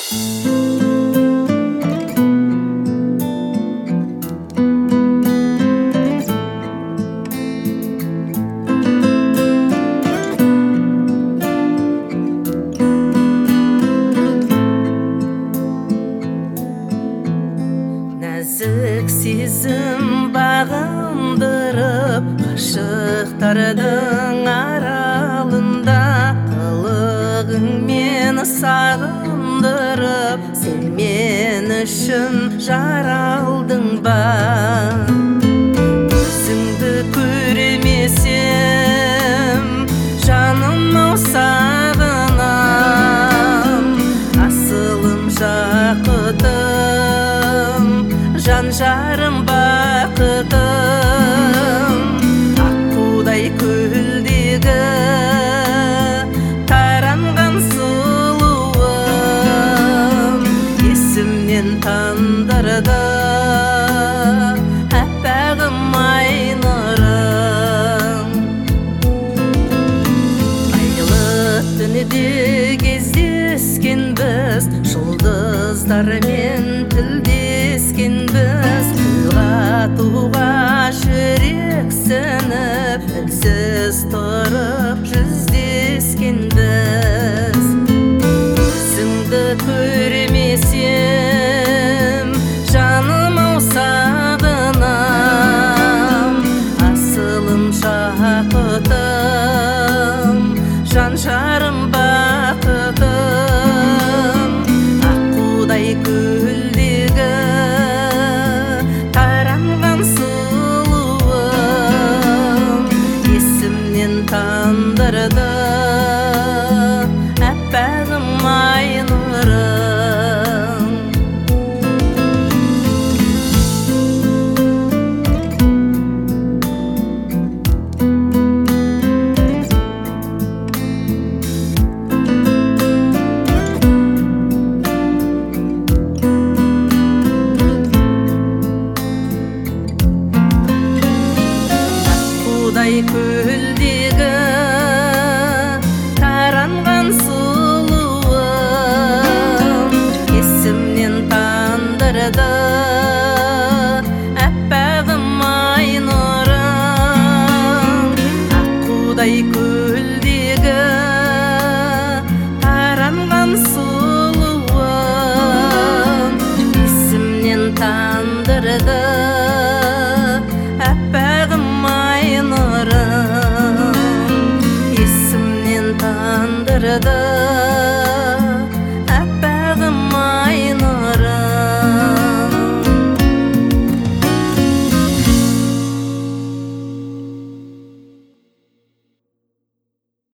Нәзік сезім бағындырып, ғашықтардың аралында қылығың мені сағындырып, сен мен үшін жаралдың ба? Өзіңді көрмесем жаным-ау сағынам, асылым жақытым, жан жарым бақытым, аққудай көлдегі таранған сұлуым, есімнен тандырды әппағым ай нұрым. Айлы түнде кездескен біз, жұлдыздармен